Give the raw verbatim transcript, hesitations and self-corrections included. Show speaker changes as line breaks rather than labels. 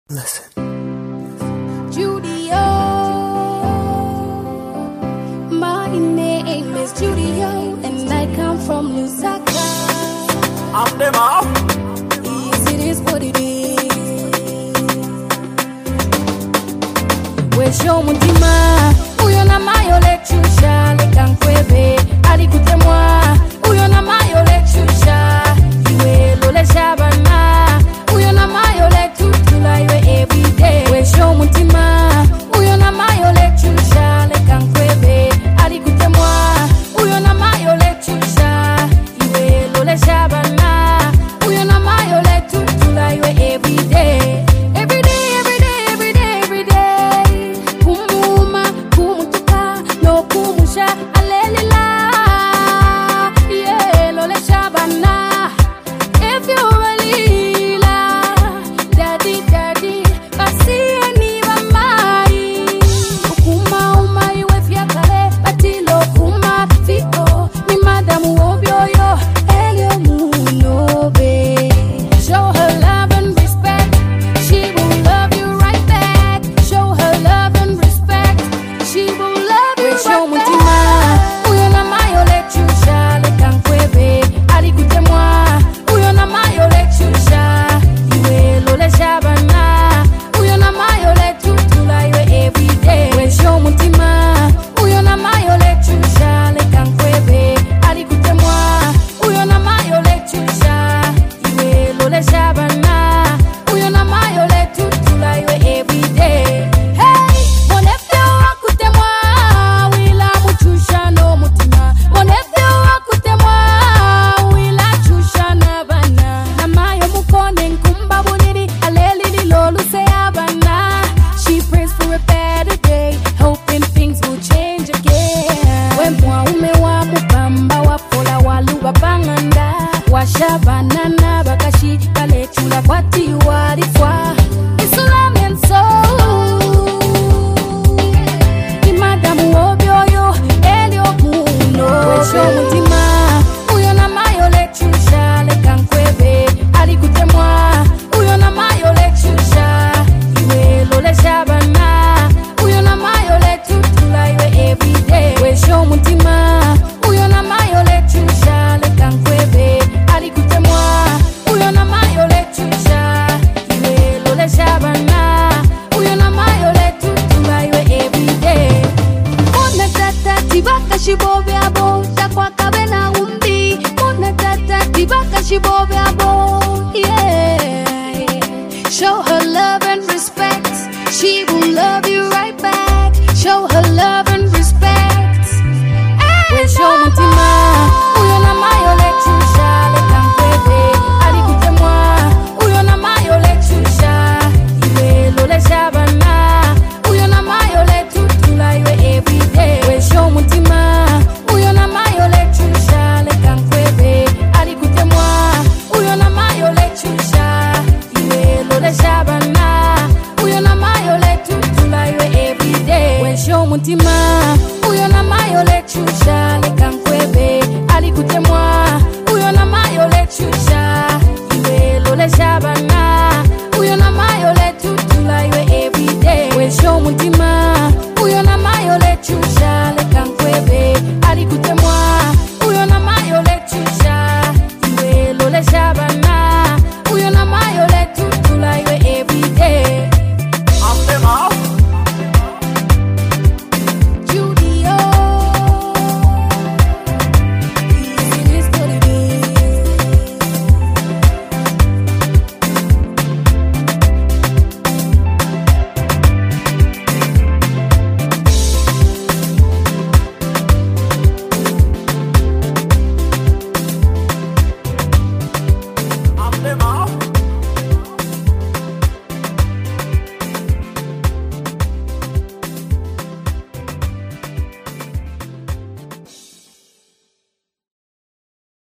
Listen.
Judio, my name is Judio, and I come from Lusaka.
I'm them off.
Yes, it is what it is. Where's your mutima? Uyo na mayo le chusha le kankwebe. Ali kutemwa. Uyo na mayo le chusha. Iwe lo le shabana. Uyo na mayo le tutula iwe everyday. Where's your mutima? Uyo na mayo le chusha le kankwebe. Ali kutemwa. Uyo na mayo le chusha. Iwe lo le shabana. Uyo na mayo le tutula iwe everyday. Everyday, everyday, everyday, everyday. Kumuma, kumutuka, no kumusha, alelila. Yeah, lo le shabana. If you're a lila, daddy, daddy, basi ni mamai. Ukuma umai wefia kale, batilo kuma fiko. Ni madamu obyoyo, elio munobe. Show her love and respect, she will love you right back. Show her love and respect, she will love you right back. Uyo na mayo le chusha le kankwebe, ali kutemwa. Uyo na mayo le chusha, iwe lo le shabana. Uyo na mayo le tutula iwe everyday. Where's your mutima? Uyo na mayo le chusha le kankwebe, ali kutemwa. Uyo na mayo le chusha, iwe lo le shabana. Uyo na mayo le tutula iwe everyday. Hey, monefyo wakutemwa, wila muchusha no mutima. Monefyo wakutemwa, wila chusha na bana. Na mayo mukone nkumba buniri, aleli li lolu se abana. She prays for a better day, hoping things will change again. Wemwa ume wa mupamba wafola waluba banganda. Washabanana bakashi kale chula kwati walifwa. Islam and soul. Imadamu obyoyo elio muno. Wesho mutima. Uyo na mayo le chusha le kankwebe. Ali kutemwa. Uyo na mayo le chusha. Iwe lo le shabana. Uyo na mayo le tutula iwe everyday. Wesho mutima. Uyo na mayo le chusha le kankwebe. Ali kutemwa. Uyo na mayo le chusha. Iwe lo le shabana. Uyo na mayo le tutula iwe everyday. Mona tata tibaka shibobe abo. Takwa kabe na umbi. Mona tata tibaka shibobe abo. Yeah. Show her love and respect, she will love you right back. Show her love and respect. Where's your mutima? Uyo na mayo le chusha le kankwebe. Ali kutemwa. Uyo na mayo le chusha. Iwe lo le shabana. Uyo na mayo le tutula iwe everyday. Where's your mutima? Uyo na mayo le chusha le kankwebe. Ali kutemwa. Uyo na mayo le chusha. Iwe lo le shabana. Uyo na mayo le tutula iwe everyday. Where's your mutima? Uyo na mayo le chusha le kankwebe. Ali kutemwa. Uyo na mayo le chusha. Iwe lo le shabana. Uyo na mayo le tutula iwe everyday. Where's your mutima?